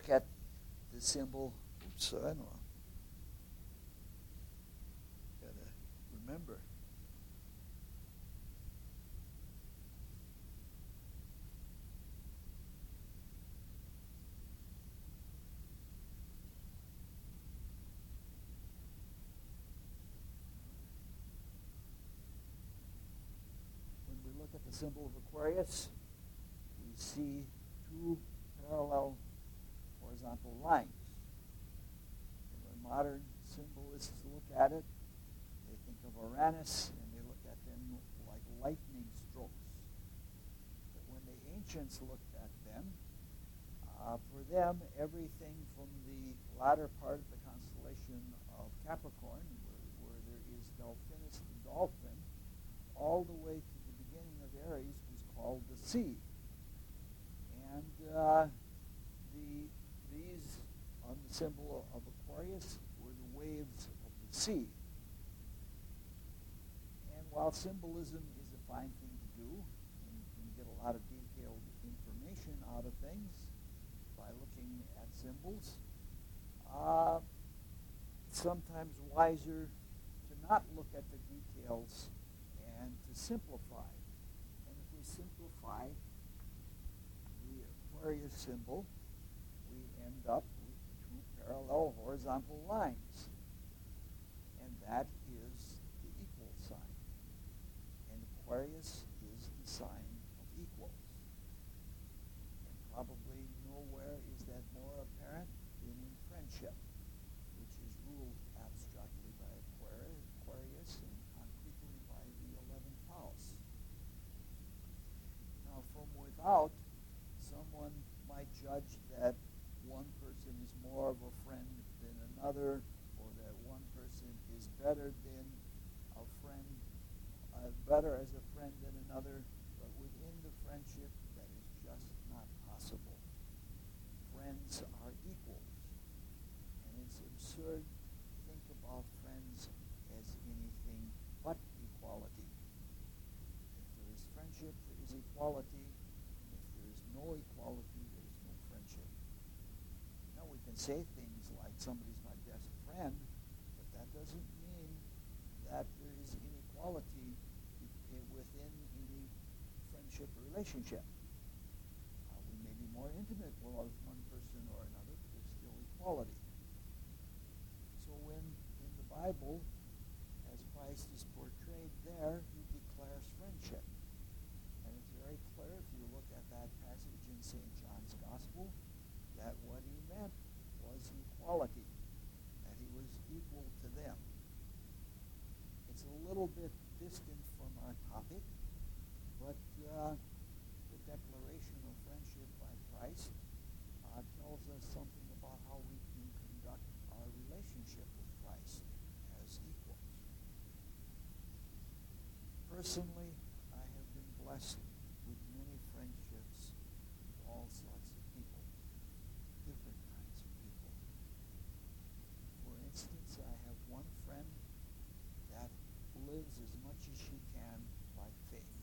look at the symbol, oops, I know. Gotta remember. When we look at the symbol of Aquarius, we see two parallel horizontal lines. And when modern symbolists look at it, they think of Uranus and they look at them like lightning strokes. But when the ancients looked at them, for them, everything from the latter part of the constellation of Capricorn, where there is Delphinus the dolphin, all the way to the beginning of Aries was called the sea. And these, on the symbol of Aquarius, were the waves of the sea. And while symbolism is a fine thing to do, and you can get a lot of detailed information out of things by looking at symbols, sometimes wiser to not look at the details and to simplify. And if we simplify the Aquarius symbol, we end up with two parallel horizontal lines. And that is the equal sign. And Aquarius is the sign of equals. And probably nowhere is that more apparent than in friendship, which is ruled abstractly by Aquarius and concretely by the 11th house. Now, from without, someone might judge that one person is more of a friend than another, or that one person is better than a friend, better as a friend than another, but within the friendship, that is just not possible. Friends are equals, and it's absurd to think about friends as anything but equality. If there is friendship, there is equality. If there is no equality, there is no friendship. Now we can say things like somebody's my best friend, but that doesn't mean that there is inequality within any friendship or relationship. We may be more intimate with one person or another, but there's still equality. So when in the Bible, as Christ is portrayed there, he declares friendship. And it's very clear if you look at that passage in St. John's Gospel, that what he meant was equality, that he was equal to them. It's a little bit distant from our topic, but the declaration of friendship by Christ tells us something about how we can conduct our relationship with Christ as equals. Personally, I have been blessed with many friendships with all sorts of people, different kinds of people. For instance, I have one friend that lives as much as she can by faith.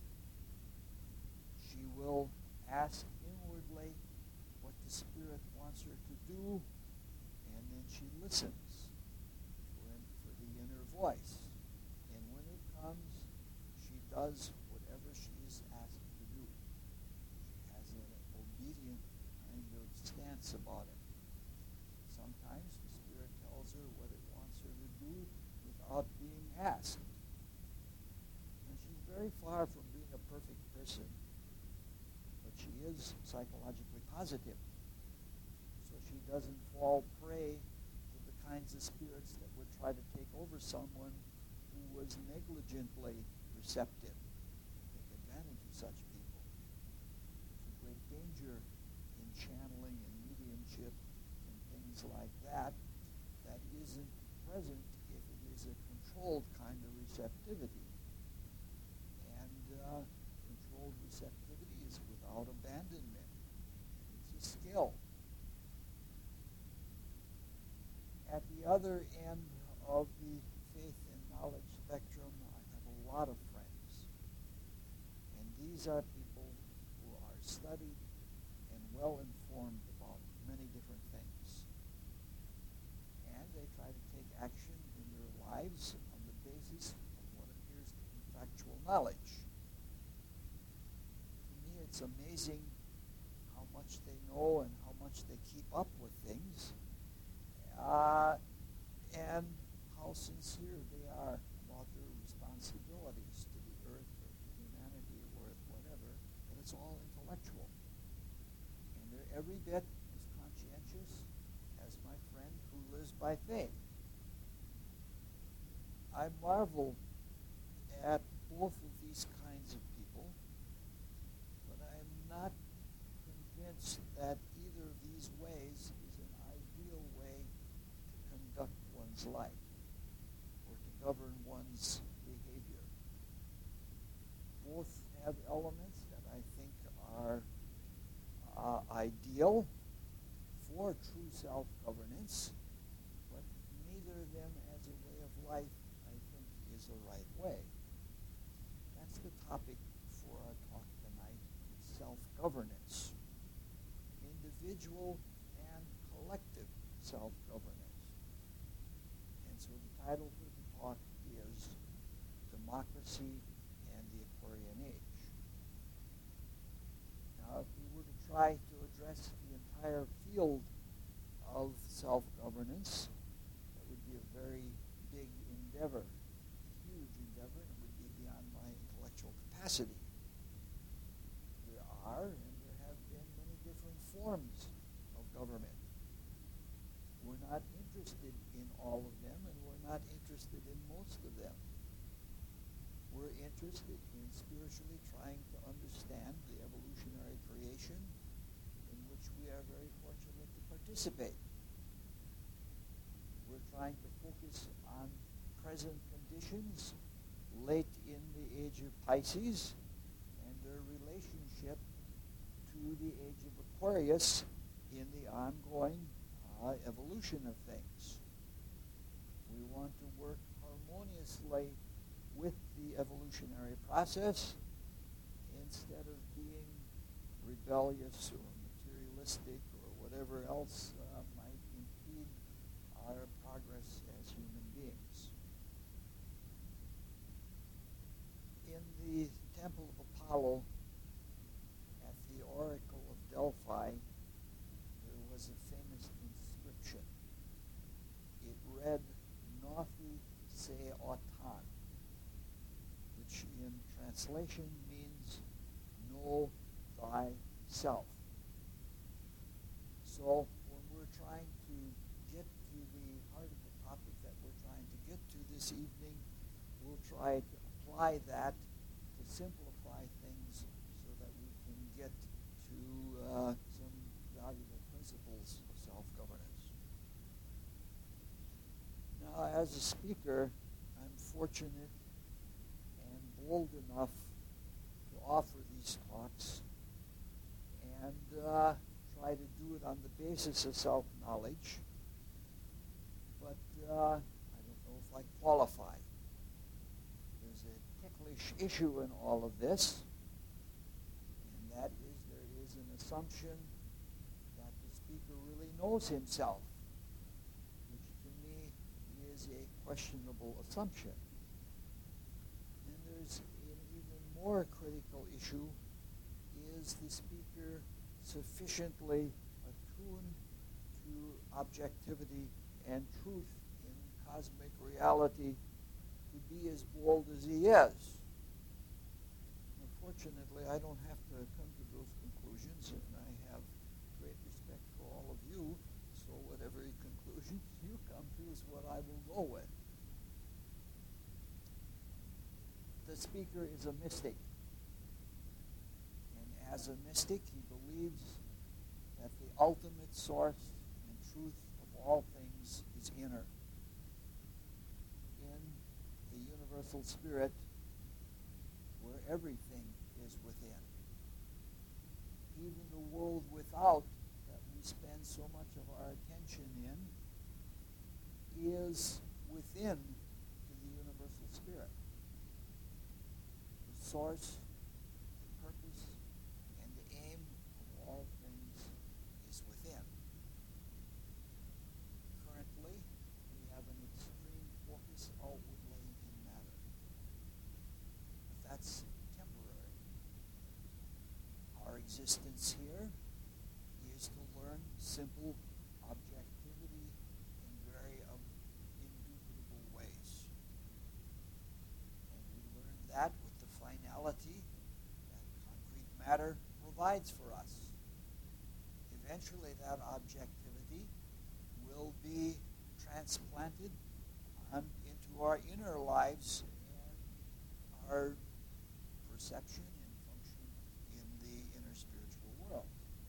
She will ask inwardly what the Spirit wants her to do, and then she listens for the inner voice. And when it comes, she does whatever she is asked to do. She has an obedient kind of stance about it. Sometimes the Spirit tells her what it wants her to do without being asked. And she's very far from being a perfect person, but she is psychologically positive. So she doesn't fall prey to the kinds of spirits that would try to take over someone who was negligently receptive, take advantage of such people. There's a great danger in channeling and mediumship and things like that that isn't present if it is a controlled kind of receptivity. And controlled receptivity is without abandonment. It's a skill. At the other end of the faith and knowledge spectrum, I have a lot of friends. And these are people who are studied and well informed about many different things. And they try to take action in their lives on the basis of what appears to be factual knowledge. To me, it's amazing how much they know and how much they keep up with things, and how sincere they are about their responsibilities to the earth or to humanity or whatever, but it's all intellectual. And they're every bit as conscientious as my friend who lives by faith. I marvel at both of these kinds of people, but I am not convinced that either of these ways is an ideal way to conduct one's life or to govern one's behavior. Both have elements that I think are ideal for true self-governance, but neither of them as a way of life, I think, is the right way. That's the topic for our talk tonight, self-governance. Individual and collective self-governance. And so the title for the talk is Democracy and the Aquarian Age. Now, if we were to try to address the entire field of self-governance, that would be a very big endeavor, a huge endeavor, and it would be beyond my intellectual capacity. There are and there have been many different forms of government. We're not interested in all of them, and we're not interested in most of them. We're interested in spiritually trying to understand the evolutionary creation in which we are very fortunate to participate. We're trying to focus on present conditions late in the age of Pisces and their relationship to the age of Aquarius in the ongoing evolution of things. We want to work harmoniously with the evolutionary process instead of being rebellious or materialistic or whatever else might impede our progress as human beings. In the Temple of Apollo at the Oracle of Delphi, there was a famous inscription. It read, Nothy se autan, which in translation means, know thyself. So when we're trying to get to the heart of the topic that we're trying to get to this evening, we'll try to apply that to simplify things so that we can get to some valuable principles of self-governance. Now, as a speaker, I'm fortunate and bold enough to offer these talks and try to do it on the basis of self-knowledge, but I don't know if I qualify. There's a ticklish issue in all of this, and that is there is an assumption that the speaker really knows himself, which to me is a questionable assumption. And there's an even more critical issue: is the speaker sufficiently attuned to objectivity and truth in cosmic reality to be as bold as he is? Unfortunately, I don't have to come to those conclusions, and I have great respect for all of you, so whatever conclusions you come to is what I will go with. The speaker is a mystic. And as a mystic, he believes that the ultimate source and truth of all things is inner, in a universal spirit where everything is within. Even the world without, that we spend so much of our attention in, is within the universal spirit. The source, the purpose, and the aim of all things is within. existence here is to learn simple objectivity in very indubitable ways. And we learn that with the finality that concrete matter provides for us. Eventually that objectivity will be transplanted into our inner lives and our perception and function in the inner spiritual world.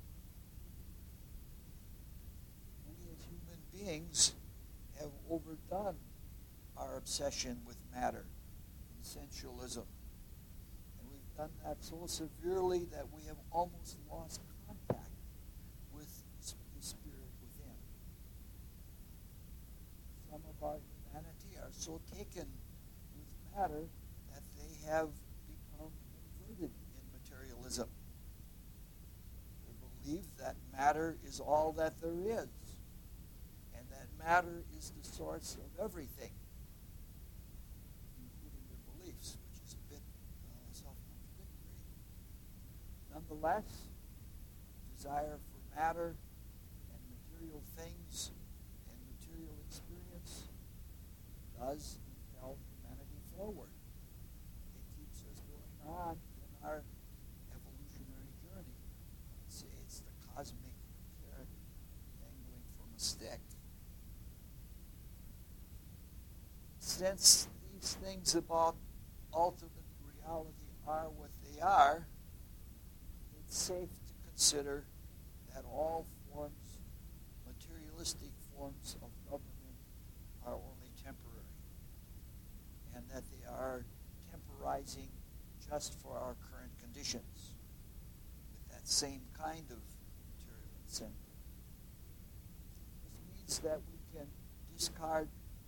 We as human beings have overdone our obsession with matter, essentialism. And we've done that so severely that we have almost lost contact with the spirit within. Some of our humanity are so taken with matter that they have become inverted in materialism. They believe that matter is all that there is, and that matter is the source of everything, including their beliefs, which is a bit self-contradictory. Nonetheless, desire for matter and material things and material experience does impel humanity forward. It keeps us going on in our evolutionary journey. I'd say it's the cosmic carrot dangling from a stick. Since these things about ultimate reality are what they are, it's safe to consider that all forms, materialistic forms of government, are only temporary, and that they are temporizing just for our current conditions, with that same kind of material incentive. This means that we can discard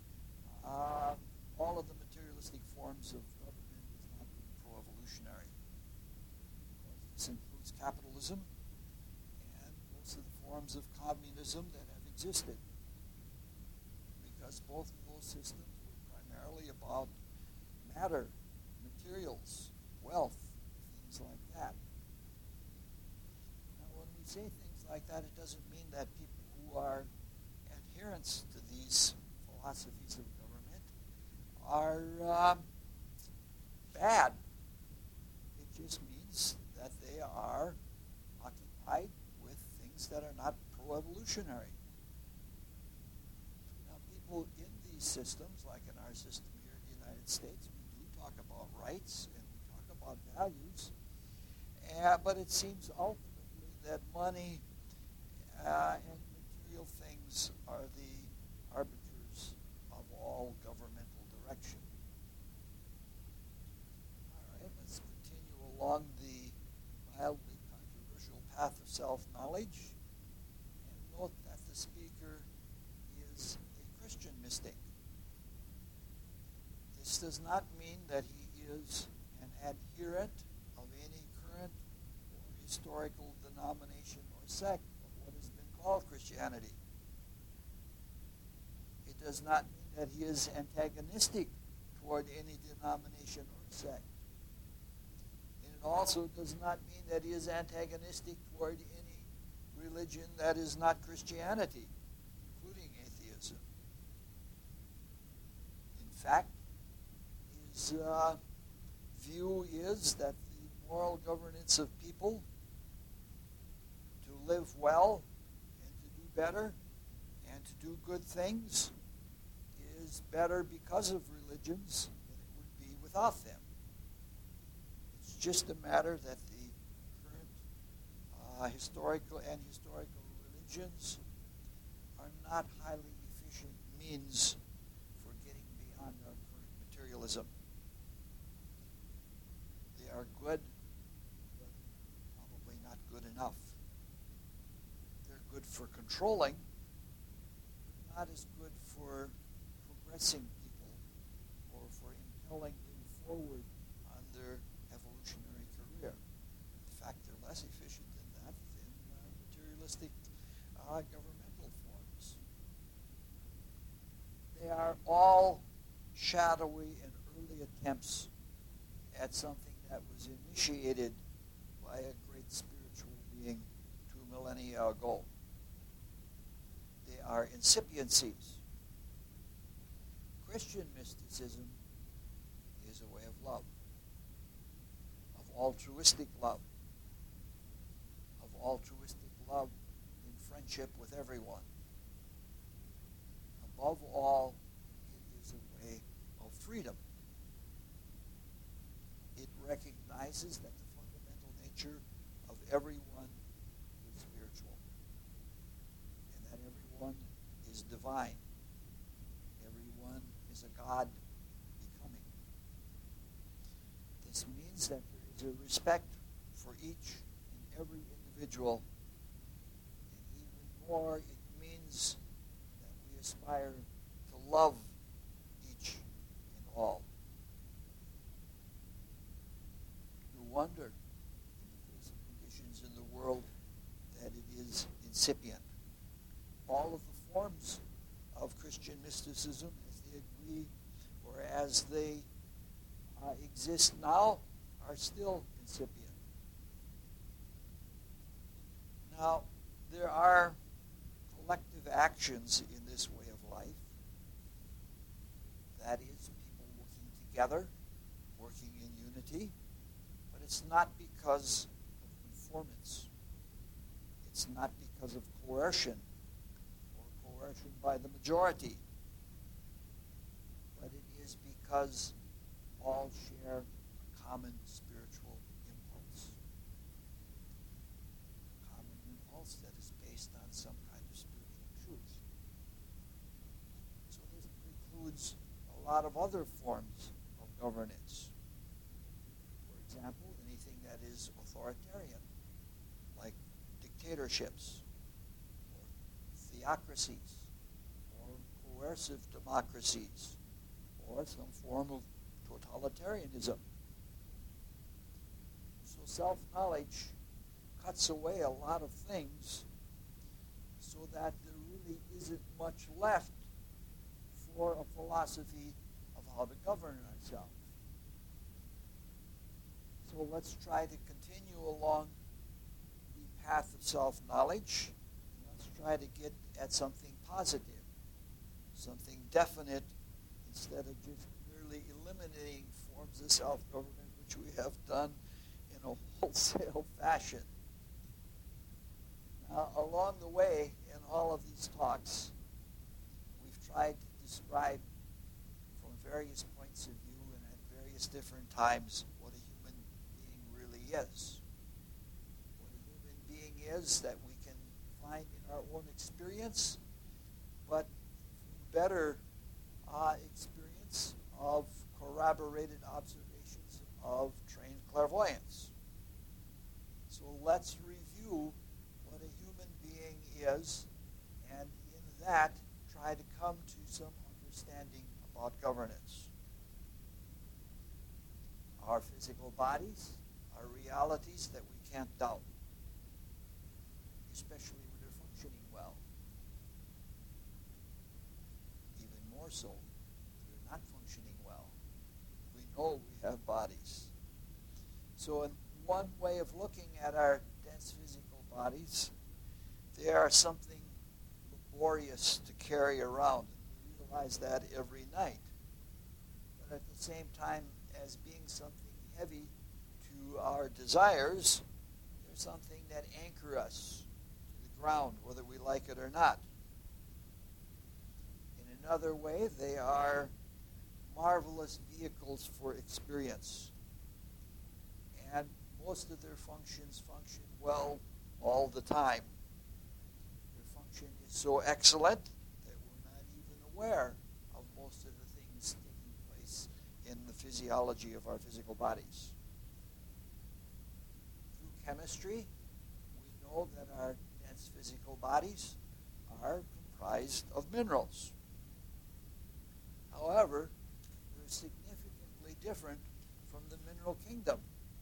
all of the materialistic forms of government as not being pro-evolutionary. This includes capitalism and most of the forms of communism that have existed, because both of those systems were primarily about matter, materials, wealth, things like that. Now, when we say things like that, it doesn't mean that people who are adherents to these philosophies of government are bad. It just means that they are occupied with things that are not pro-evolutionary. Now, people in these systems, like in our system here in the United States, we do talk about rights and we talk about values, but it seems ultimately that money and material things are the arbiters of all governmental direction. All right, let's continue along the mildly controversial path of self-knowledge and note that the speaker is a Christian mystic. This does not mean that he is an adherent of any current or historical denomination or sect of what has been called Christianity. It does not mean that he is antagonistic toward any denomination or sect. And it also does not mean that he is antagonistic toward any religion that is not Christianity, including atheism. In fact, his view is that the moral governance of people to live well and to do better and to do good things is better because of religions than it would be without them. It's just a matter that the current historical religions are not highly efficient means for getting beyond our current materialism. They are good, but probably not good enough. They're good for controlling, but not as good for progressing people or for impelling them forward on their evolutionary career. In fact, they're less efficient than that than materialistic governmental forms. They are all shadowy and early attempts at something that was initiated by a great spiritual being 2 millennia ago. They are incipiencies. Christian mysticism is a way of love, of altruistic love, in friendship with everyone. Above all, it is a way of freedom. It recognizes that the fundamental nature of everyone is spiritual, and that everyone is divine. Everyone is a God becoming. This means that there is a respect for each and every individual, and even more, it means that we aspire to love each and all. No wonder, in the face of conditions in the world, that it is incipient. All of the forms of Christian mysticism, as they agree or as they exist now, are still incipient. Now, there are collective actions in this way of life. That is, people working together, working in unity, but it's not because of conformance. It's not because of coercion or coercion by the majority, but it is because all share a common spiritual impulse. A common impulse that is based on some kind of spiritual truth. So this precludes a lot of other forms of governance. For example, anything that is authoritarian, like dictatorships, or theocracies, or coercive democracies, or some form of totalitarianism. So self-knowledge cuts away a lot of things so that there really isn't much left for a philosophy of how to govern ourselves. So let's try to continue along the path of self-knowledge, and let's try to get at something positive, something definite, instead of just merely eliminating forms of self-government, which we have done in a wholesale fashion. Now, along the way, in all of these talks, we've tried to describe from various points of view and at various different times what a human being really is. What a human being is that we can find in our own experience, but better experience of corroborated observations of trained clairvoyance. So let's review what a human being is, and in that try to come to some understanding about governance. Our physical bodies are realities that we can't doubt, especially when they're functioning well. Even more so, they're not functioning well. We know we have bodies. So in one way of looking at our dense physical bodies, they are something laborious to carry around. We realize that every night. But at the same time, as being something heavy to our desires, they're something that anchor us to the ground, whether we like it or not. In another way, they are marvelous vehicles for experience. And most of their functions function well all the time. Their function is so excellent that we're not even aware of most of the things taking place in the physiology of our physical bodies. Through chemistry, we know that our dense physical bodies are comprised of minerals. However, they're significantly different from the mineral kingdom.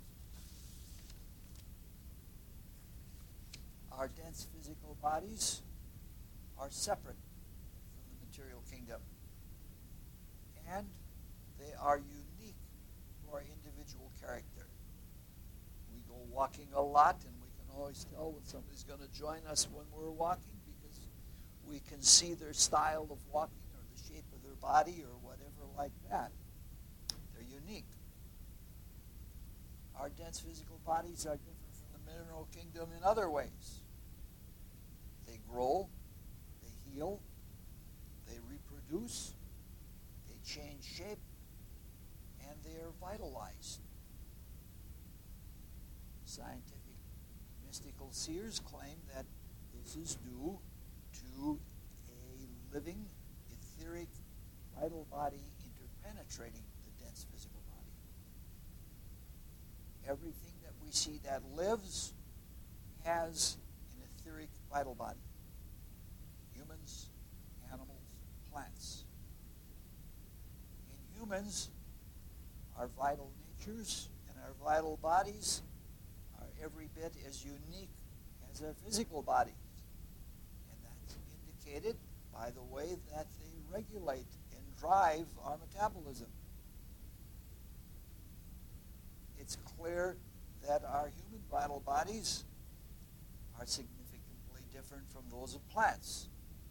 Our dense physical bodies are separate from the material kingdom. And they are unique to our individual character. We go walking a lot, and we can always tell when somebody's going to join us when we're walking because we can see their style of walking or the shape of their body or whatever like that. They're unique. Our dense physical bodies are different from the mineral kingdom in other ways. They grow, they heal, they reproduce, they change shape, and they are vitalized. Scientific mystical seers claim that this is due to a living, etheric, vital body interpenetrating the dense physical body. Everything that we see that lives has an etheric, vital body. Humans, animals, plants. In humans, our vital natures and our vital bodies are every bit as unique as our physical bodies. And that's indicated by the way that they regulate and drive our metabolism. It's clear that our human vital bodies are significantly different from those of plants.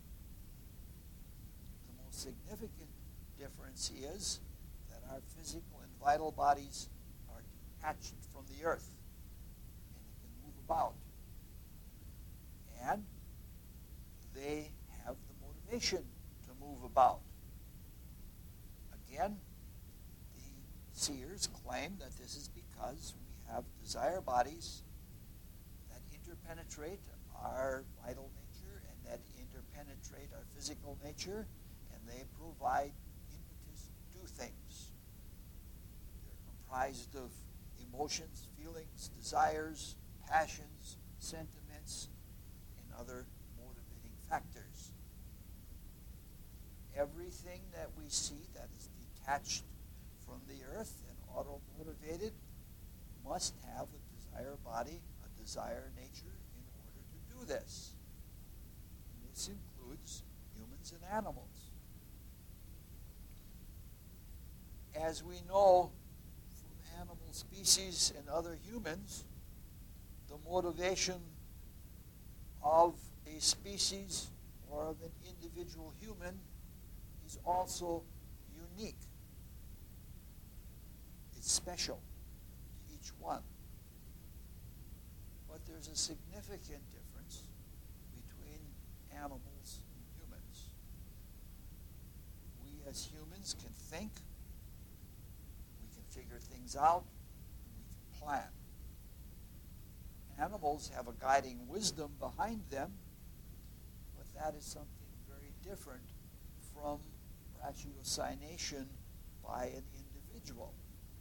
The most significant difference is that our physical and vital bodies are detached from the earth and they can move about. And they have the motivation to move about. Again, the seers claim that this is because we have desire bodies that interpenetrate our vital nature and that interpenetrate our physical nature, and they provide impetus to do things. They're comprised of emotions, feelings, desires, passions, sentiments, and other motivating factors. Everything that we see that is detached from the earth and auto-motivated must have a desire body, a desire nature in order to do this. And this includes humans and animals. As we know from animal species and other humans, the motivation of a species or of an individual human is also unique. It's special to each one. But there's a significant difference between animals and humans. We as humans can think, we can figure things out, and we can plan. Animals have a guiding wisdom behind them, but that is something very different from ratiocination by an individual.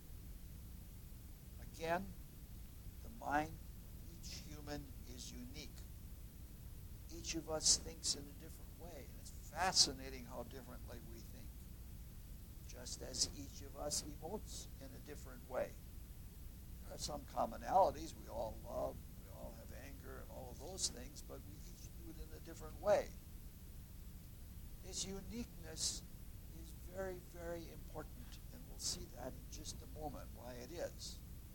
Again, the mind of each human is unique. Each of us thinks in a different way, and it's fascinating how differently we think. Just as each of us emotes in a different way. There are some commonalities. We all love, we all have anger, and all of those things, but we each do it in a different way. This uniqueness is very, very important, and we'll see that in just a moment, why it is.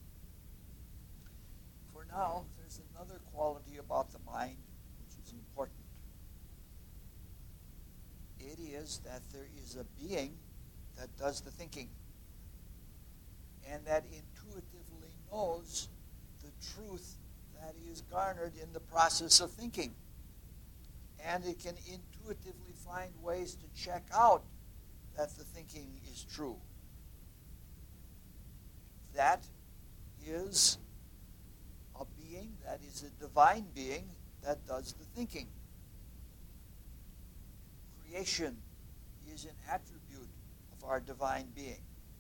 For now, there's another quality about the mind which is important. It is that there is a being that does the thinking and that intuitively knows the truth that is garnered in the process of thinking. And it can intuitively find ways to check out that the thinking is true. That is a being, that is a divine being that does the thinking. Creation is an attribute of our divine being.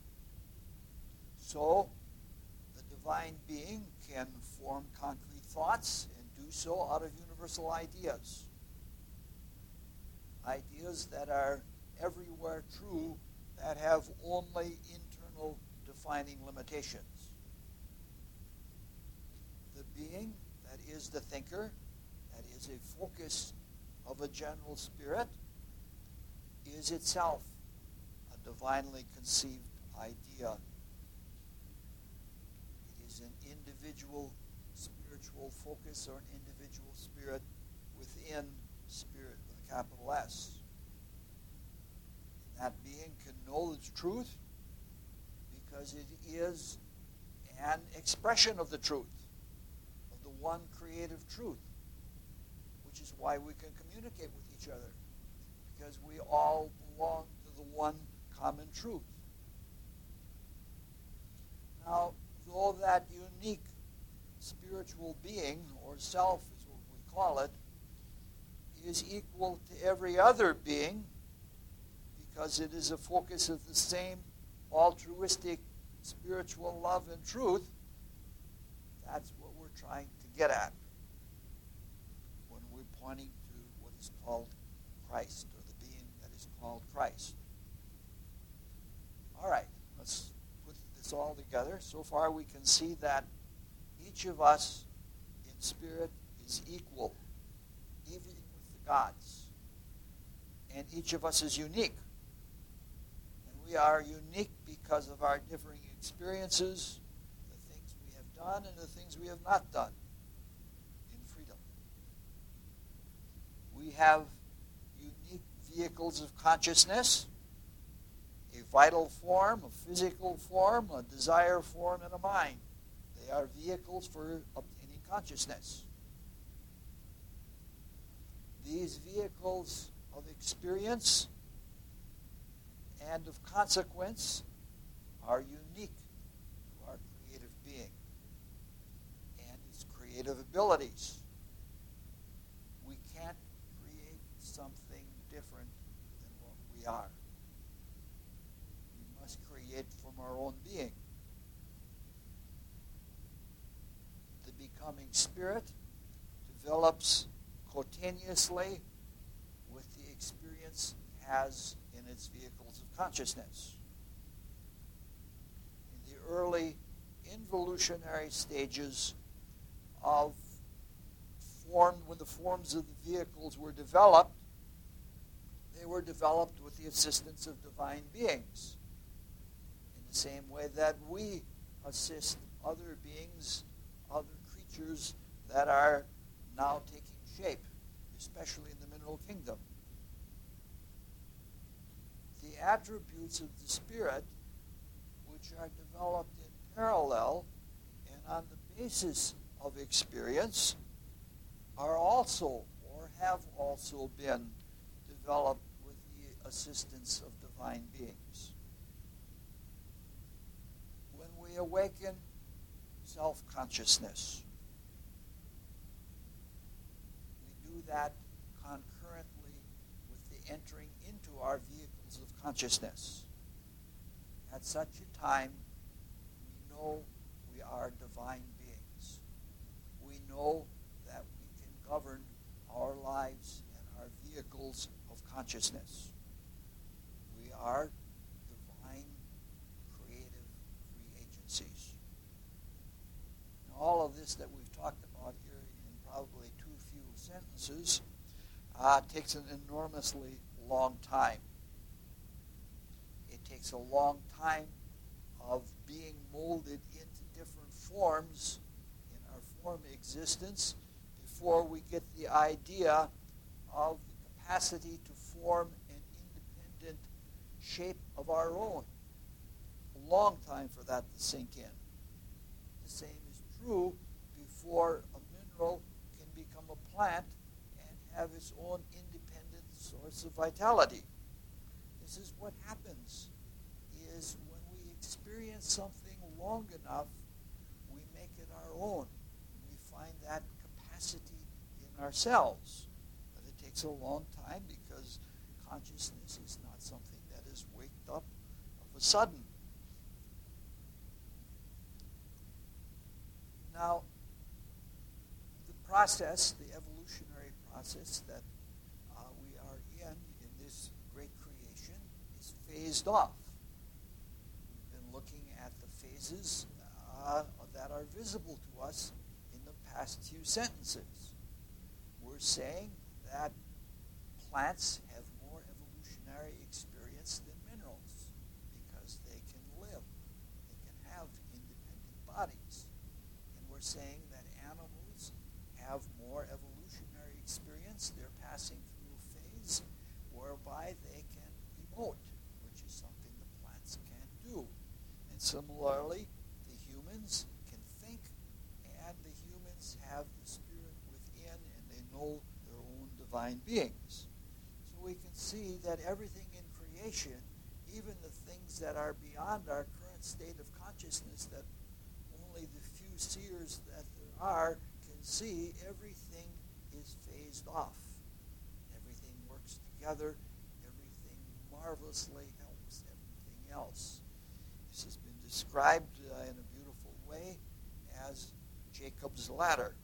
So, the divine being can form concrete thoughts and do so out of universal ideas. Ideas that are everywhere true, that have only internal defining limitations. The being that is the thinker, that is a focus of a general spirit, is itself a divinely conceived idea. It is an individual spiritual spiritual focus or an individual spirit within spirit with a capital S. And that being can know the truth because it is an expression of the truth, of the one creative truth, which is why we can communicate with each other, because we all belong to the one common truth. Now, though that unique spiritual being, or self is what we call it, is equal to every other being, because it is a focus of the same altruistic spiritual love and truth, that's what we're trying to get at when we're pointing to what is called Christ, or the being that is called Christ. All right, let's put this all together. So far we can see that each of us in spirit is equal, even with the gods. And each of us is unique. And we are unique because of our differing experiences, the things we have done and the things we have not done in freedom. We have unique vehicles of consciousness, a vital form, a physical form, a desire form, and a mind. They are vehicles for obtaining consciousness. These vehicles of experience and of consequence are unique to our creative being and its creative abilities. We can't create something different than what we are. We must create from our own being. The becoming spirit develops cotaneously with the experience it has in its vehicles of consciousness. In the early involutionary stages of form, when the forms of the vehicles were developed, they were developed with the assistance of divine beings, in the same way that we assist other beings, other creatures that are now taking shape, especially in the mineral kingdom. The attributes of the spirit, which are developed in parallel and on the basis of experience, are also, or have also been, developed with the assistance of divine beings. When we awaken self-consciousness, we do that concurrently with the entering into our vehicles of consciousness. At such a time, we know we are divine beings. We know that we can govern our lives and our vehicles of consciousness. We are divine, creative, free agencies. And all of this that we've talked about here in probably too few sentences takes an enormously long time. It takes a long time of being molded into different forms in our form existence before we get the idea of the capacity to form an independent shape of our own. A long time for that to sink in. The same is true before a mineral can become a plant and have its own independent source of vitality. This is what happens, is when we experience something long enough, we make it our own. We find that capacity in ourselves. But it takes a long time because consciousness is not something that is waked up of a sudden. Now, the process, the evolutionary process that we are in this great creation, is phased off. We've been looking at the phases that are visible to us in the past few sentences. We're saying that plants have more evolutionary experience than minerals because they can live, they can have independent bodies. And we're saying that animals have more evolutionary experience. They're passing through a phase whereby they can emote, which is something the plants can't do. And similarly, the humans can think, and the humans have the spirit within, and they know their own divine beings. So we can see that everything in creation, even the things that are beyond our current state of consciousness that only the few seers that there are can see, everything is phased off. Everything works together. Everything marvelously helps everything else. This has been described in a beautiful way as Jacob's ladder.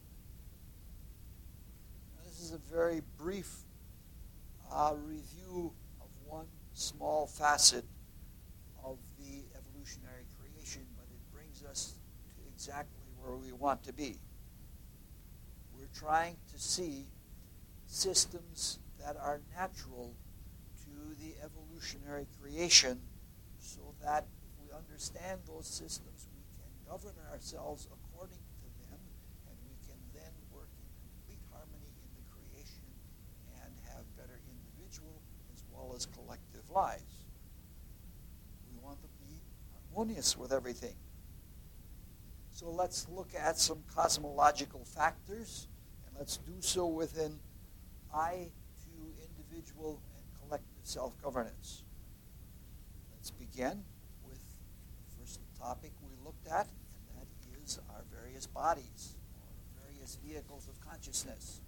Now, this is a very brief review of one small facet of the evolutionary creation, but it brings us to exactly where we want to be. We're trying to see systems that are natural to the evolutionary creation, so that if we understand those systems, we can govern ourselves according to them, and we can then work in complete harmony in the creation and have better individual as well as collective lives. We want to be harmonious with everything. So let's look at some cosmological factors, and let's do so within eye to individual and collective self-governance. Let's begin with the first topic we looked at, and that is our various bodies, or various vehicles of consciousness.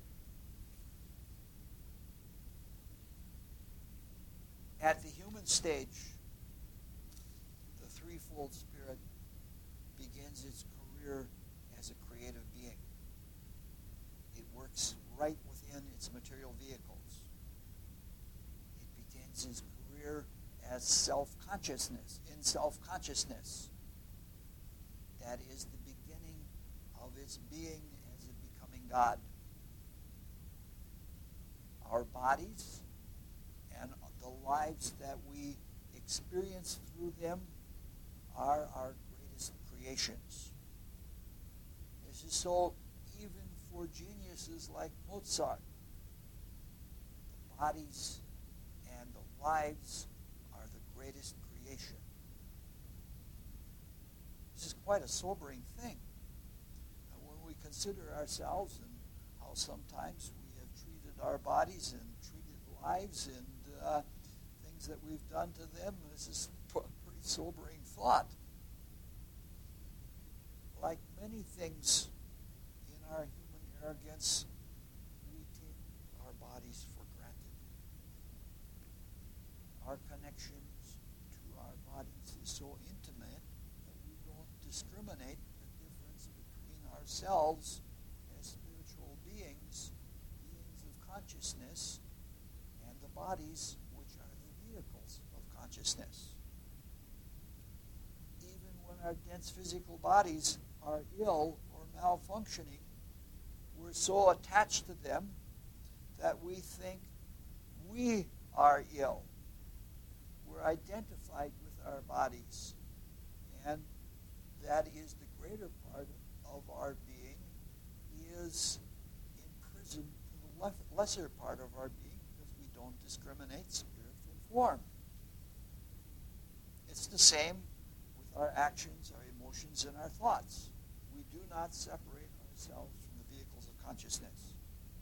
At the human stage, the threefold spirit begins its career as a creative being. It works right within its material vehicles. It begins its career as self-consciousness, in self-consciousness. That is the beginning of its being as it becoming God. Our bodies and the lives that we experience through them are our greatest creations. This is so even for geniuses like Mozart. The bodies and the lives are the greatest creation. This is quite a sobering thing. When we consider ourselves and how sometimes we have treated our bodies and treated lives and things that we've done to them, this is a pretty sobering thought. Like many things in our human arrogance, we take our bodies for granted. Our connections to our bodies is so intimate that we don't discriminate the difference between ourselves as spiritual beings, beings of consciousness, and the bodies which are the vehicles of consciousness. Even when our dense physical bodies are ill or malfunctioning, we're so attached to them that we think we are ill. We're identified with our bodies, and that is the greater part of our being is imprisoned to the lesser part of our being because we don't discriminate spirit from form. It's the same with our actions, our emotions, and our thoughts. We do not separate ourselves from the vehicles of consciousness.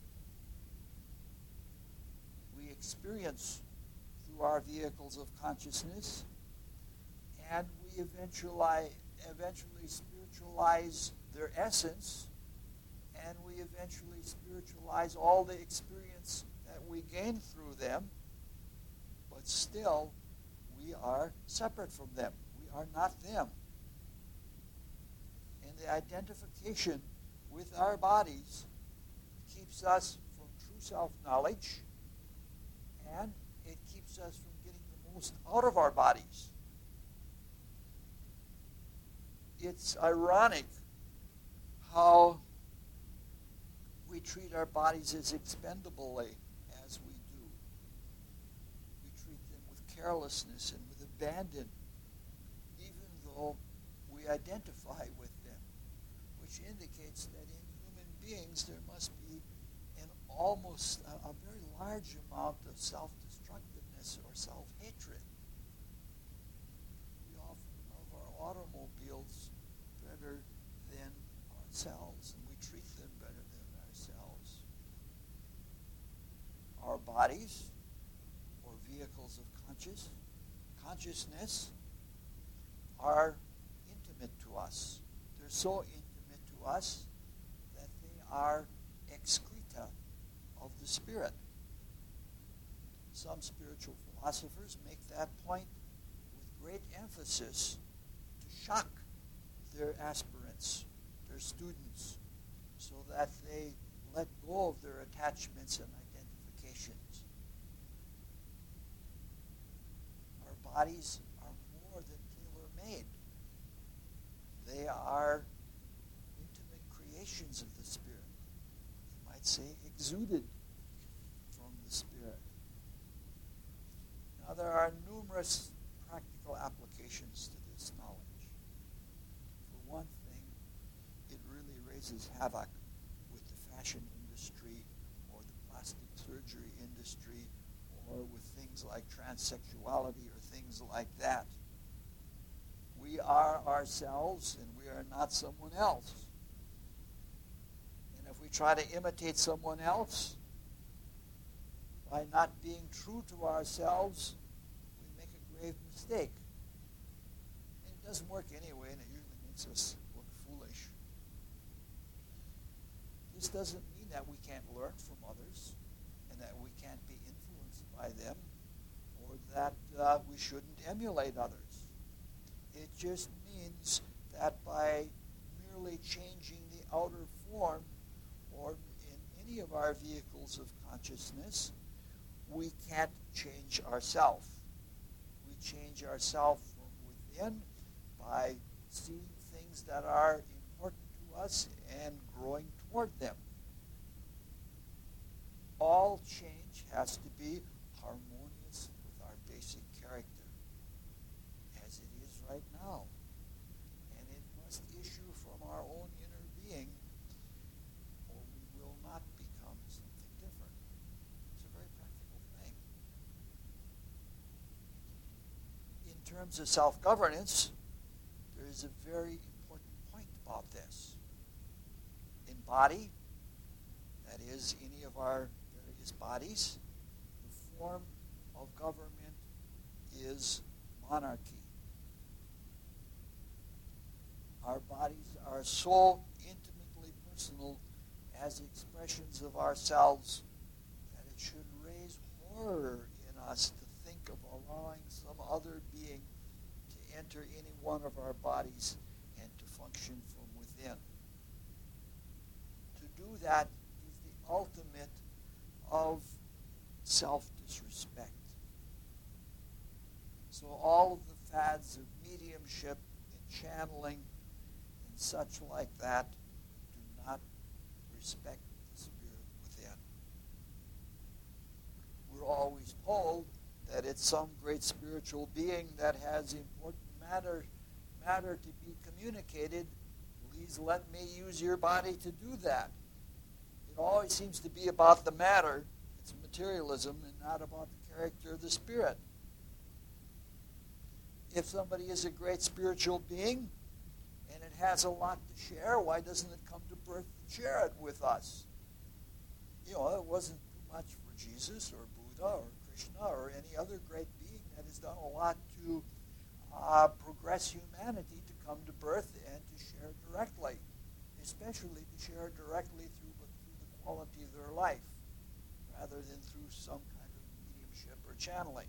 We experience through our vehicles of consciousness, and we eventually spiritualize their essence, and we eventually spiritualize all the experience that we gain through them, but still we are separate from them. We are not them. And the identification with our bodies keeps us from true self-knowledge, and it keeps us from getting the most out of our bodies. It's ironic how we treat our bodies as expendably as we do. We treat them with carelessness and with abandon, even though we identify with them, which which indicates that in human beings there must be an almost a very large amount of self-destructiveness or self-hatred. We often love our automobiles better than ourselves, and we treat them better than ourselves. Our bodies, or vehicles of consciousness, are intimate to us. They're so intimate to us that they are excreta of the Spirit. Some spiritual philosophers make that point with great emphasis to shock their aspirants, their students, so that they let go of their attachments and identifications. Our bodies are more than tailor-made. They are intimate creations of the Spirit. You might say exuded from the Spirit. Now, there are numerous practical applications to this knowledge. For one thing, it really raises havoc with the fashion industry or the plastic surgery industry or with things like transsexuality or things like that. We are ourselves and we are not someone else. And if we try to imitate someone else by not being true to ourselves, we make a grave mistake. And it doesn't work anyway, and it usually makes us look foolish. This doesn't mean that we can't learn from others and that we can't be influenced by them or that we shouldn't emulate others. It just means that by merely changing the outer form or in any of our vehicles of consciousness, we can't change ourselves. We change ourselves from within by seeing things that are important to us and growing toward them. All change has to be harmonious with our basic character, as it is right now. And it must issue from our own inner being, or we will not become something different. It's a very practical thing. In terms of self-governance, there is a very important point about this. In body, that is, any of our various bodies, the form of government is monarchy. Our bodies are so intimately personal as expressions of ourselves that it should raise horror in us to think of allowing some other being to enter any one of our bodies and to function from within. To do that is the ultimate of self-disrespect. So all of the fads of mediumship and channeling and such like that do not respect the spirit within. We're always told that it's some great spiritual being that has important matter to be communicated. Please let me use your body to do that. It always seems to be about the matter. It's materialism and not about the character of the spirit. If somebody is a great spiritual being and it has a lot to share, why doesn't it come to birth to share it with us? You know, it wasn't too much for Jesus or Buddha or Krishna or any other great being that has done a lot to progress humanity to come to birth and to share directly, especially to share directly through the quality of their life rather than through some kind of mediumship or channeling.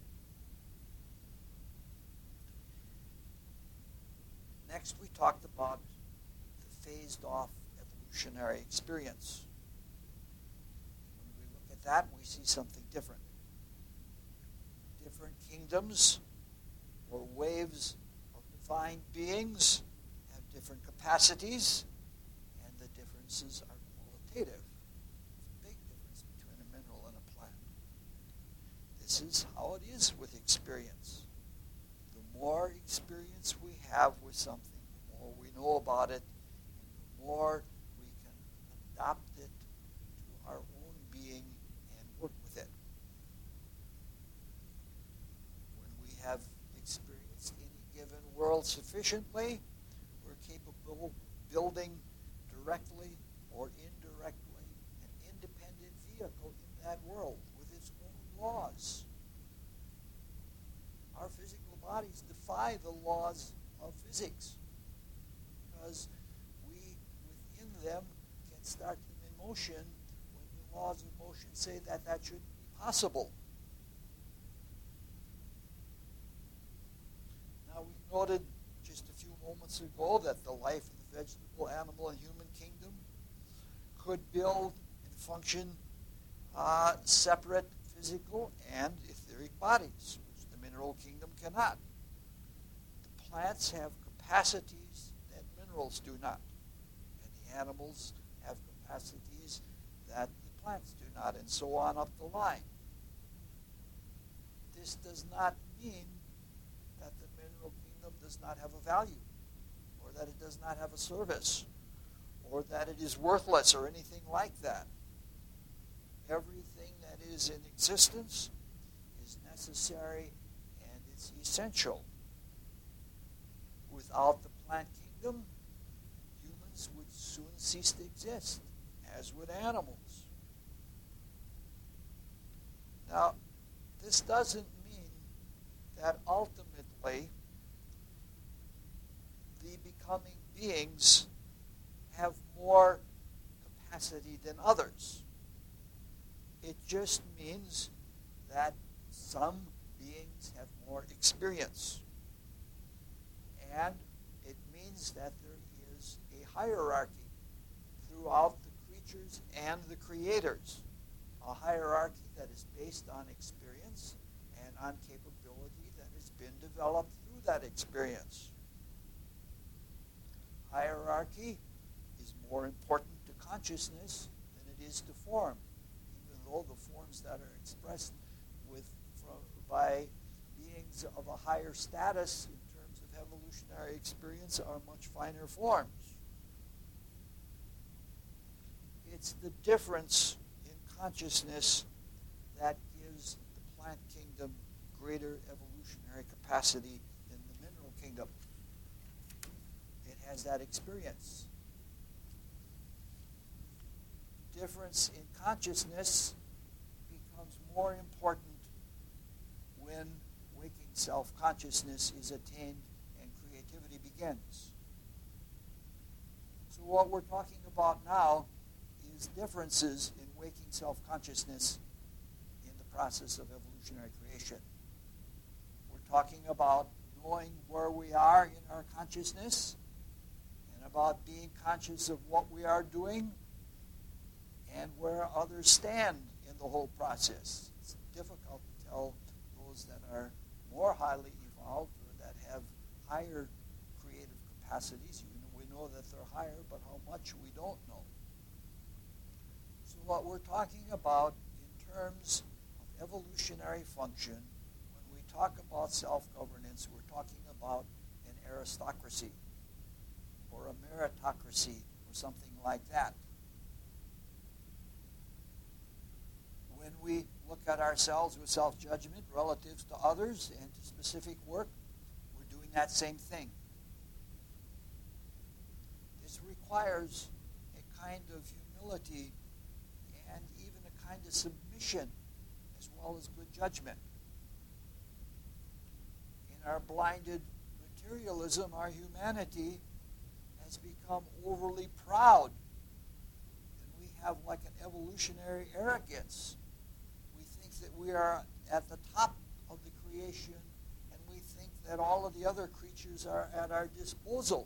Next, we talked about the phased-off evolutionary experience. When we look at that, we see something different. Different kingdoms or waves of divine beings have different capacities, and the differences are qualitative. There's a big difference between a mineral and a plant. This is how it is with experience. The more experience we have with something, the more we know about it, and the more we can adopt it to our own being and work with it. When we have experienced any given world sufficiently, we're capable of building directly or indirectly an independent vehicle in that world with its own laws. Our physical bodies defy the laws of physics because we, within them, can start them in motion when the laws of motion say that that shouldn't be possible. Now, we noted just a few moments ago that the life of the vegetable, animal, and human kingdom could build and function separate physical and etheric bodies, which the mineral kingdom cannot. The plants have capacities that minerals do not, and the animals have capacities that the plants do not, and so on up the line. This does not mean that the mineral kingdom does not have a value, or that it does not have a service, or that it is worthless, or anything like that. Everything that is in existence is necessary and it's essential. Without the plant kingdom, humans would soon cease to exist, as would animals. Now, this doesn't mean that ultimately the becoming beings have more capacity than others. It just means that some beings have more experience. And it means that there is a hierarchy throughout the creatures and the creators. A hierarchy that is based on experience and on capability that has been developed through that experience. Hierarchy is more important to consciousness than it is to form, even though the forms that are expressed by beings of a higher status in terms of evolutionary experience are much finer forms. It's the difference in consciousness that gives the plant kingdom greater evolutionary capacity than the mineral kingdom. It has that experience. Difference in consciousness becomes more important when waking self-consciousness is attained and creativity begins. So what we're talking about now is differences in waking self-consciousness in the process of evolutionary creation. We're talking about knowing where we are in our consciousness and about being conscious of what we are doing and where others stand in the whole process. It's difficult to tell those that are more highly evolved or that have higher creative capacities. We know that they're higher, but how much we don't know. So what we're talking about in terms of evolutionary function, when we talk about self-governance, we're talking about an aristocracy or a meritocracy or something like that. When we look at ourselves with self-judgment relative to others and to specific work, we're doing that same thing. This requires a kind of humility and even a kind of submission as well as good judgment. In our blinded materialism, our humanity has become overly proud. And we have like an evolutionary arrogance. We think that we are at the top of the creation, and we think that all of the other creatures are at our disposal.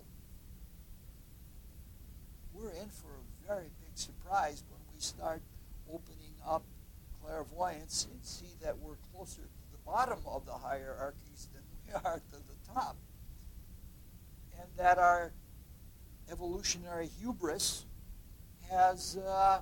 We're in for a very big surprise when we start opening up clairvoyance and see that we're closer to the bottom of the hierarchies than we are to the top. And that our evolutionary hubris has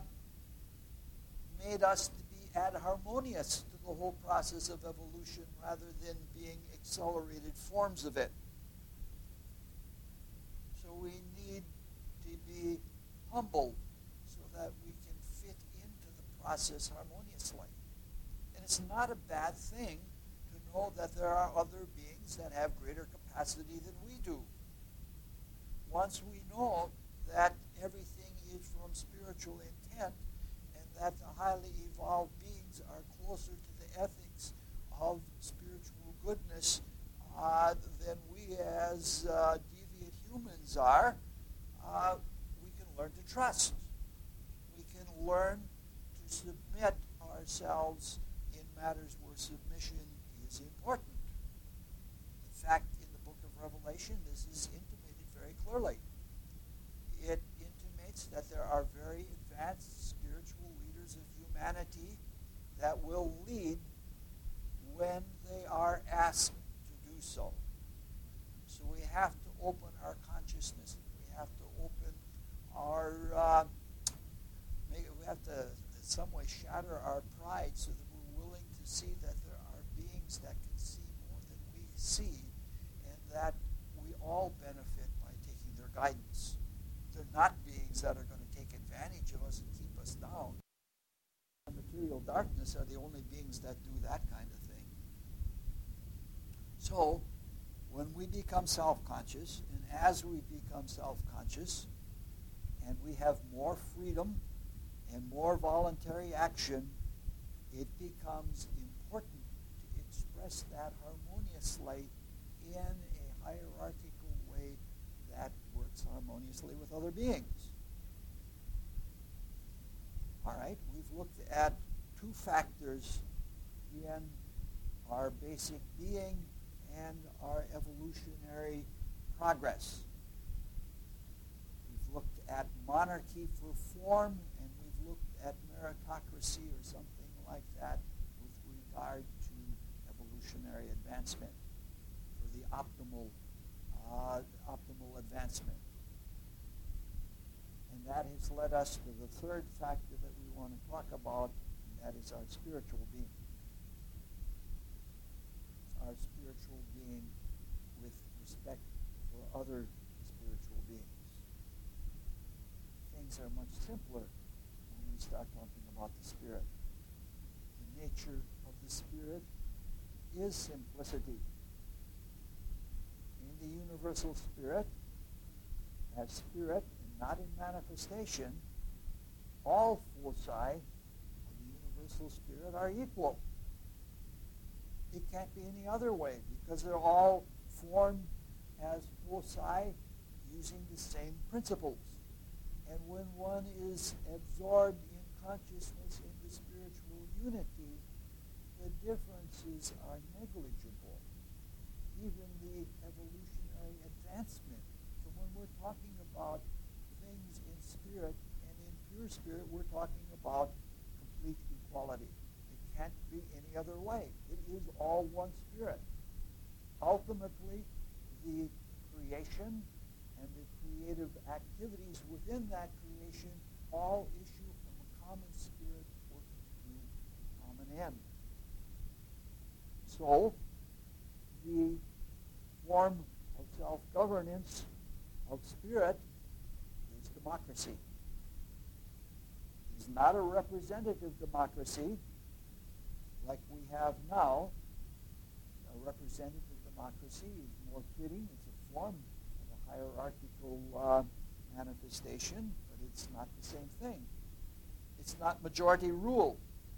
made us to be adharmonious to the whole process of evolution rather than being accelerated forms of it. So we need to we be humble so that we can fit into the process harmoniously. And it's not a bad thing to know that there are other beings that have greater capacity than we do. Once we know that everything is from spiritual intent and that the highly evolved beings are closer to the ethics of spiritual goodness than we as deviant humans are, we can learn to trust. We can learn to submit ourselves in matters where submission is important. In fact, in the book of Revelation, this is intimated very clearly. It intimates that there are very advanced spiritual leaders of humanity that will lead when they are asked to do so. So we have to open our consciousness. We have to open our, we have to in some way shatter our pride so that we're willing to see that there are beings that can see more than we see, and that we all benefit by taking their guidance. They're not beings that are going to take advantage of us and keep us down. Material darkness are the only beings that do that kind of thing. So, when we become self-conscious, and as we become self-conscious, and we have more freedom and more voluntary action, it becomes important to express that harmoniously in a hierarchical way that works harmoniously with other beings. All right, we've looked at two factors in our basic being and our evolutionary progress. We've looked at monarchy for form, and we've looked at meritocracy or something like that with regard to evolutionary advancement for the optimal advancement. And that has led us to the third factor that we want to talk about, and that is our spiritual being. Our spiritual being with respect for other spiritual beings. Things are much simpler when we start talking about the Spirit. The nature of the Spirit is simplicity. In the universal Spirit, as Spirit, not in manifestation, all foci of the universal Spirit are equal. It can't be any other way because they're all formed as foci using the same principles. And when one is absorbed in consciousness in the spiritual unity, the differences are negligible. Even the evolutionary advancement. So when we're talking about things in spirit and in pure spirit, we're talking about complete equality. It can't be any other way. It is all one spirit. Ultimately, the creation and the creative activities within that creation all issue from a common spirit working to a common end. So, the form of self-governance of spirit is democracy. It's not a representative democracy like we have now. A representative democracy is more fitting. It's a form of a hierarchical manifestation, but it's not the same thing. It's not majority rule.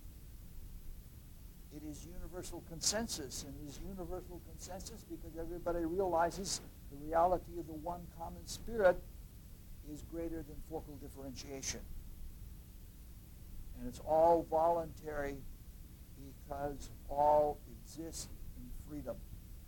It is universal consensus, and it is universal consensus because everybody realizes the reality of the one common spirit is greater than focal differentiation. And it's all voluntary because all exist in freedom.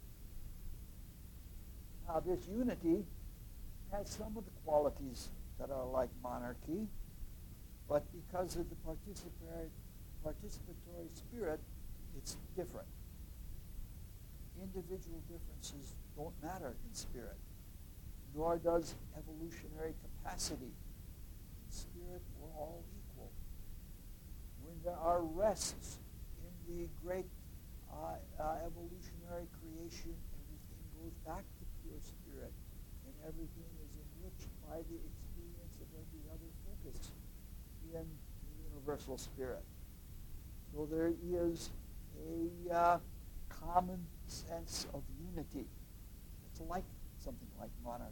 Now, this unity has some of the qualities that are like monarchy, but because of the participatory spirit, it's different. Individual differences don't matter in spirit, nor does evolutionary capacity. In spirit, we're all equal. When there are rests in the great evolutionary creation, everything goes back to pure spirit, and everything is enriched by the experience of every other focus in the universal spirit. So there is a common sense of unity. It's like something like monarchy.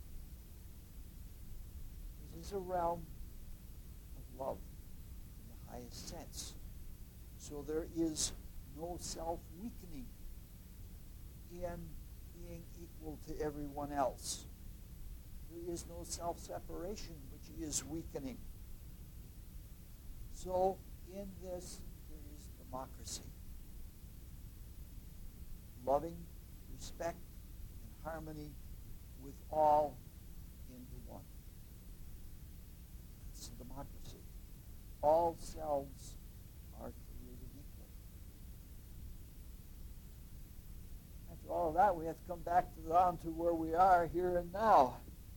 It is a realm of love in the highest sense. So there is no self-weakening in being equal to everyone else. There is no self-separation, which is weakening. So in this, there is democracy. Loving, respect, and harmony with all into one. That's democracy. All selves are created equal. After all of that, we have to come back down to where we are here and now.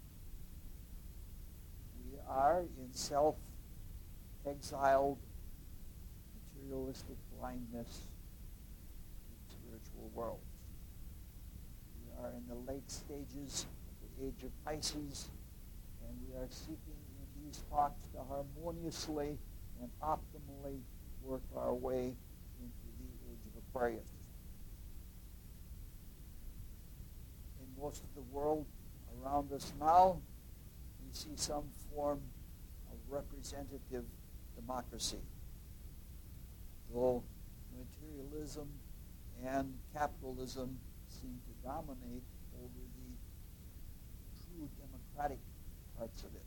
We are in self-exiled, materialistic blindness in spiritual worlds. We are in the late stages of the age of Pisces, and we are seeking in these talks to harmoniously and optimally work our way into the age of Aquarius. In most of the world around us now, we see some form of representative democracy. Though materialism and capitalism seem to dominate over the true democratic parts of it.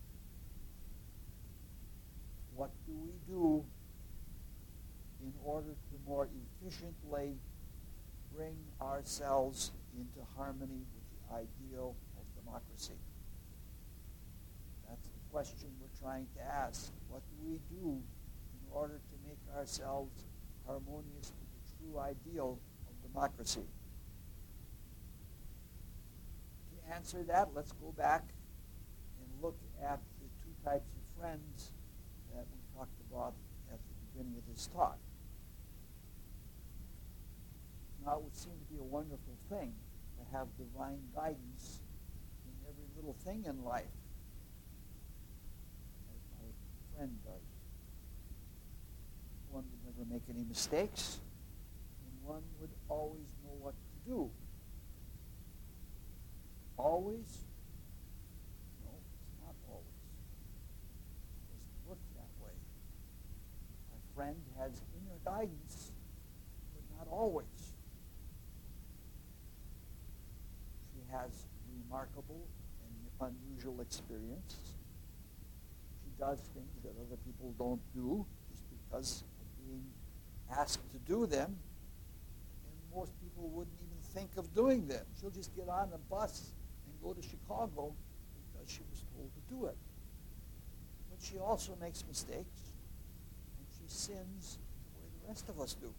What do we do in order to more efficiently bring ourselves into harmony with the ideal of democracy? That's the question we're trying to ask. What do we do in order to make ourselves harmonious with the true ideal of democracy? To answer that, let's go back and look at the two types of friends that we talked about at the beginning of this talk. Now, it would seem to be a wonderful thing to have divine guidance in every little thing in life, as my friend does. One would never make any mistakes, and one would always know what to do. Always? No, it's not always. It doesn't work that way. My friend has inner guidance, but not always. She has remarkable and unusual experience. She does things that other people don't do just because of being asked to do them, and most people wouldn't even think of doing them. She'll just get on a bus and go to Chicago because she was told to do it. But she also makes mistakes, and she sins the way the rest of us do.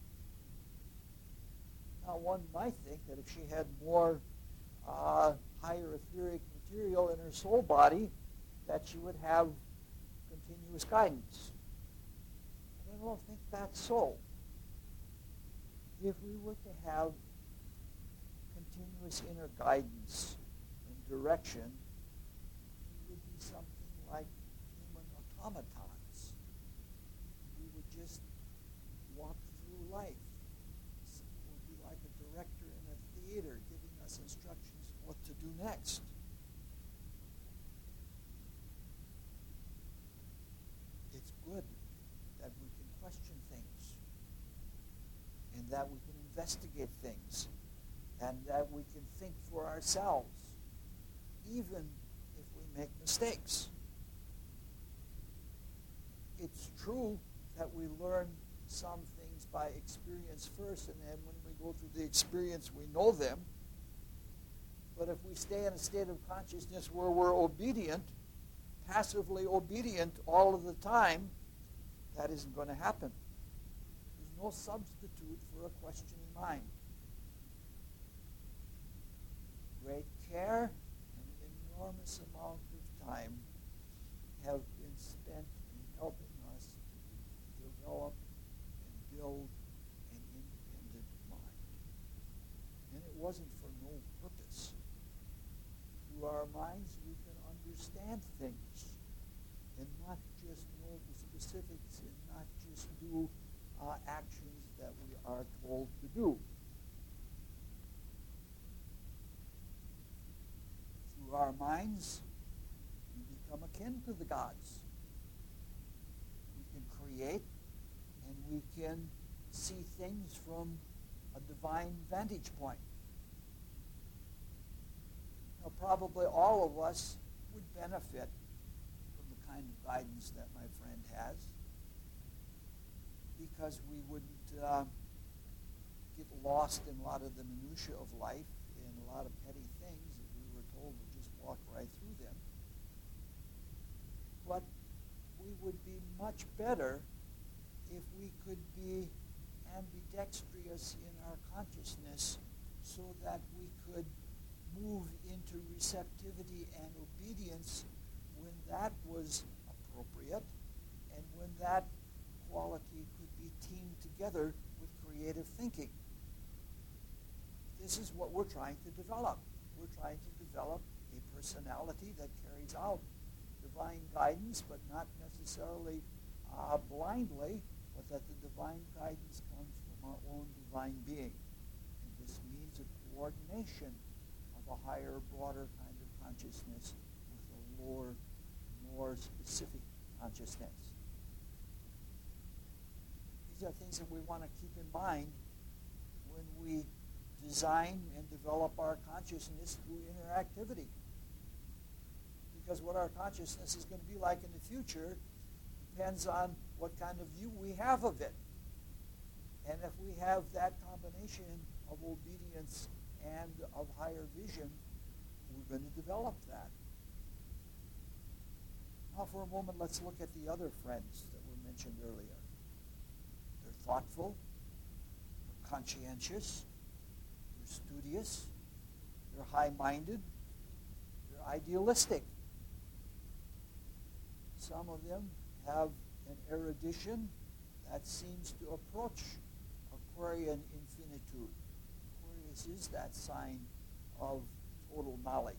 Now, one might think that if she had more higher etheric material in her soul body, that she would have continuous guidance. But I don't think that's so. If we were to have continuous inner guidance and direction, we would be something like human automatons. We would just walk through life. It would be like a director in a theater giving us instructions of what to do next. It's good that we can question things, and that we can investigate things, and that we can think for ourselves, even if we make mistakes. It's true that we learn some things by experience first, and then when we go through the experience, we know them. But if we stay in a state of consciousness where we're obedient, passively obedient all of the time, that isn't going to happen. There's no substitute for a questioning mind. Great care and an enormous amount of time have been spent in helping us to develop and build an independent mind. And it wasn't for no purpose. Through our minds, we can understand things and not just know the specifics and not just do actions that we are told to do. Through our minds, we become akin to the gods. We can create and we can see things from a divine vantage point. Now, probably all of us would benefit from the kind of guidance that my friend has, because we wouldn't get lost in a lot of the minutiae of life and a lot of petty things if we were told to just walk right through them. But we would be much better if we could be ambidextrous in our consciousness so that we could move into receptivity and obedience when that was appropriate and when that quality could be teamed together with creative thinking. This is what we're trying to develop. We're trying to develop a personality that carries out divine guidance, but not necessarily blindly, but that the divine guidance comes from our own divine being. And this means a coordination of a higher, broader kind of consciousness with a lower, more specific consciousness. These are things that we want to keep in mind when we design and develop our consciousness through interactivity. Because what our consciousness is going to be like in the future depends on what kind of view we have of it. And if we have that combination of obedience and of higher vision, we're going to develop that. Now for a moment, let's look at the other friends that were mentioned earlier. They're thoughtful, they're conscientious, they're studious, they're high-minded, they're idealistic. Some of them have an erudition that seems to approach Aquarian infinitude. Aquarius is that sign of total knowledge.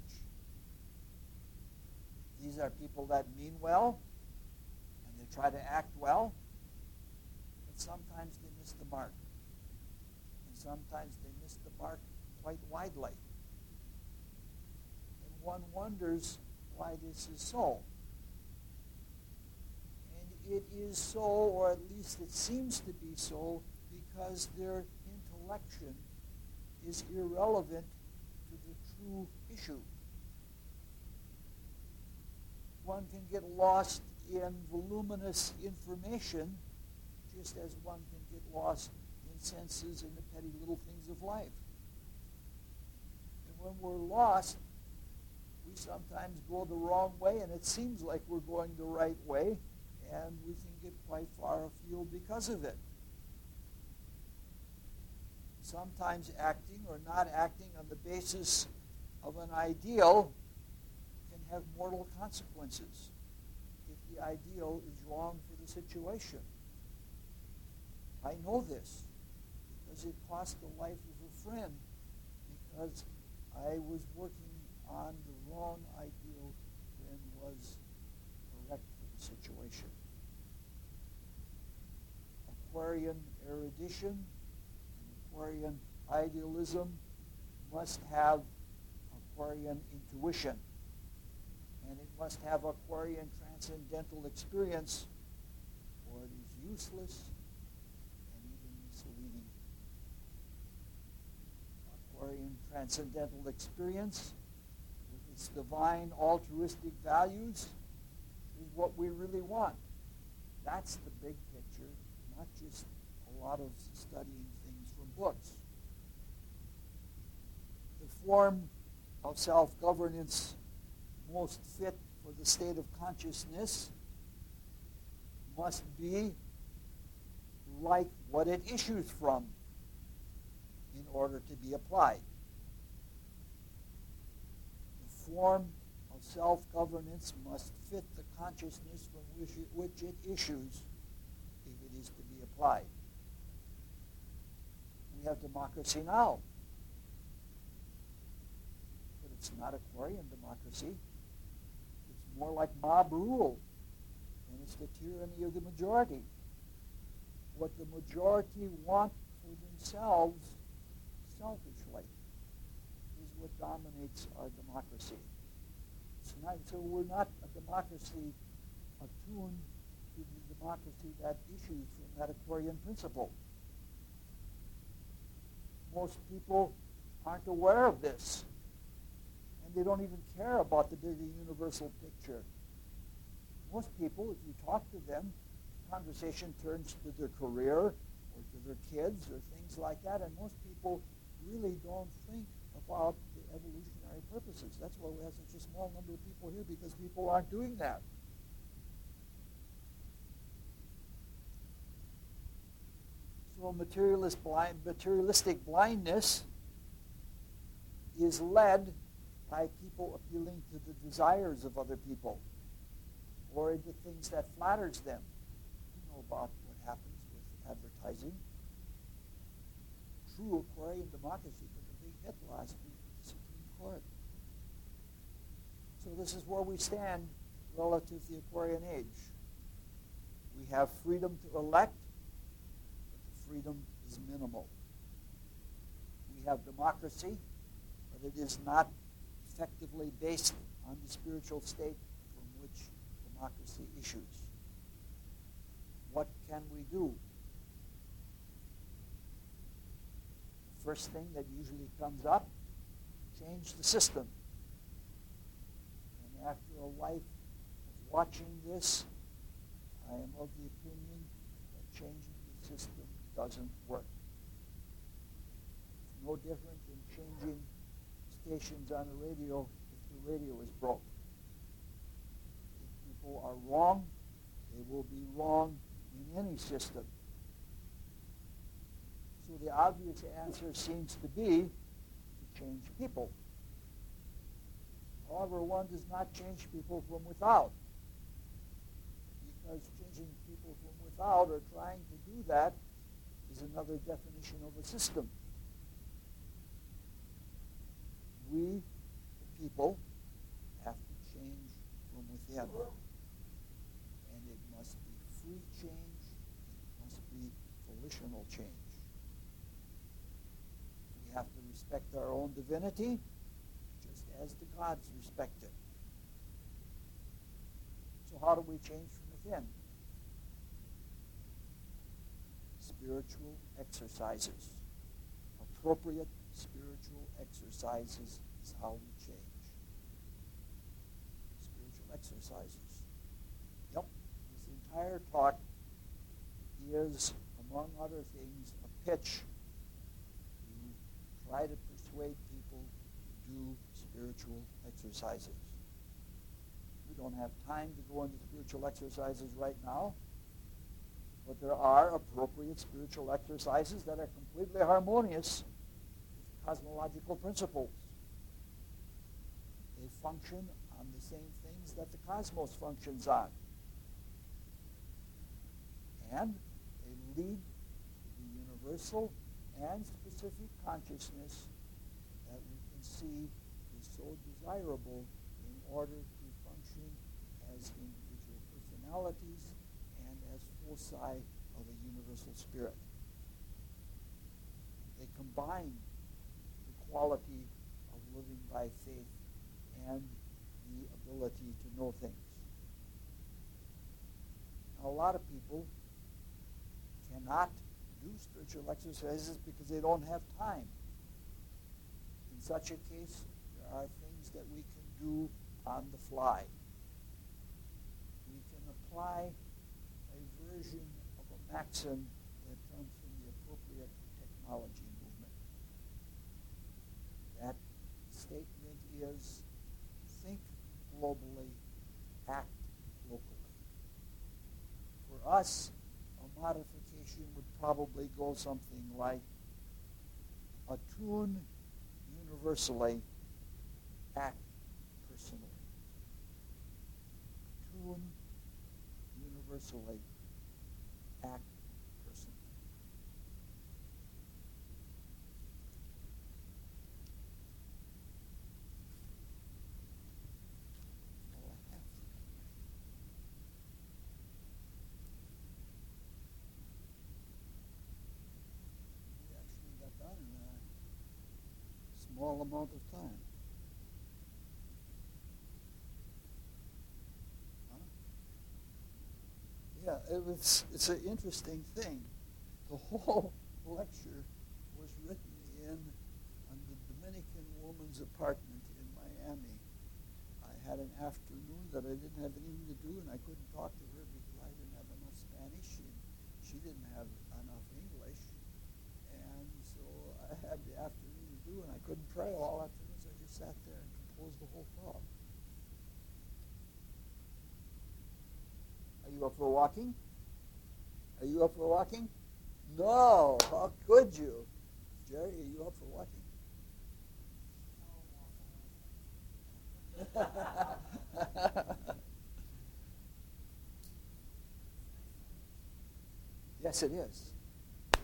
These are people that mean well, and they try to act well, but sometimes they miss the mark. And sometimes they miss the mark quite widely. And one wonders why this is so. And it is so, or at least it seems to be so, because their intellection is irrelevant to the true issue. One can get lost in voluminous information just as one can get lost in senses and the petty little things of life. And when we're lost, we sometimes go the wrong way, and it seems like we're going the right way, and we can get quite far afield because of it. Sometimes acting or not acting on the basis of an ideal can have mortal consequences if the ideal is wrong for the situation. I know this because it cost the life of a friend because I was working on the wrong ideal when was correct for the situation. Aquarian erudition, Aquarian idealism must have Aquarian intuition, and it must have Aquarian transcendental experience, or it is useless and even misleading. Aquarian transcendental experience with its divine altruistic values is what we really want. That's the big picture, not just a lot of studying things from books. The form of self-governance most fit for the state of consciousness must be like what it issues from in order to be applied. The form of self-governance must fit the consciousness from which it issues if it is to be applied. We have democracy now, but it's not Aquarian democracy. more like mob rule, and it's the tyranny of the majority. What the majority want for themselves, selfishly, is what dominates our democracy. So we're not a democracy attuned to the democracy that issues from that Aquarian principle. Most people aren't aware of this, and they don't even care about the bigger universal picture. Most people, if you talk to them, conversation turns to their career or to their kids or things like that, and most people really don't think about the evolutionary purposes. That's why we have such a small number of people here, because people aren't doing that. So materialistic blindness is led by people appealing to the desires of other people or into things that flatters them. You know about what happens with advertising. True Aquarian democracy took a big hit last week with the Supreme Court. So this is where we stand relative to the Aquarian age. We have freedom to elect, but the freedom is minimal. We have democracy, but it is not effectively based on the spiritual state from which democracy issues. What can we do? The first thing that usually comes up, change the system. And after a life of watching this, I am of the opinion that changing the system doesn't work. It's no different than changing stations on the radio if the radio is broke. If people are wrong, they will be wrong in any system. So the obvious answer seems to be to change people. However, one does not change people from without, because changing people from without or trying to do that is another definition of a system. We, the people, have to change from within. And it must be free change. It must be volitional change. We have to respect our own divinity, just as the gods respect it. So how do we change from within? Spiritual exercises. Appropriate spiritual exercises is how we change. Spiritual exercises. Yep. This entire talk is, among other things, a pitch to try to persuade people to do spiritual exercises. We don't have time to go into spiritual exercises right now, but there are appropriate spiritual exercises that are completely harmonious with cosmological principles. They function on the same things that the cosmos functions on. And they lead to the universal and specific consciousness that we can see is so desirable in order to function as individual personalities and as foci of a universal spirit. They combine the quality of living by faith and the ability to know things. Now, a lot of people cannot do spiritual exercises because they don't have time. In such a case, there are things that we can do on the fly. We can apply a version of a maxim that comes from the appropriate technology movement. That statement is, think globally, act locally. For us, a modification would probably go something like, attune universally, act personally. Attune universally, act personally. All I have. small amount of time. Huh? Yeah, it's an interesting thing. The whole lecture was written in the Dominican woman's apartment in Miami. I had an afternoon that I didn't have anything to do, and I couldn't talk to her because I didn't have enough Spanish, and she didn't have enough English. And so I had the afternoon to do, and I couldn't pray all afternoon, so I just sat there and composed the whole thought. Are you up for walking? Are you up for walking? No. How could you? Jerry, are you up for walking? Yes, it is.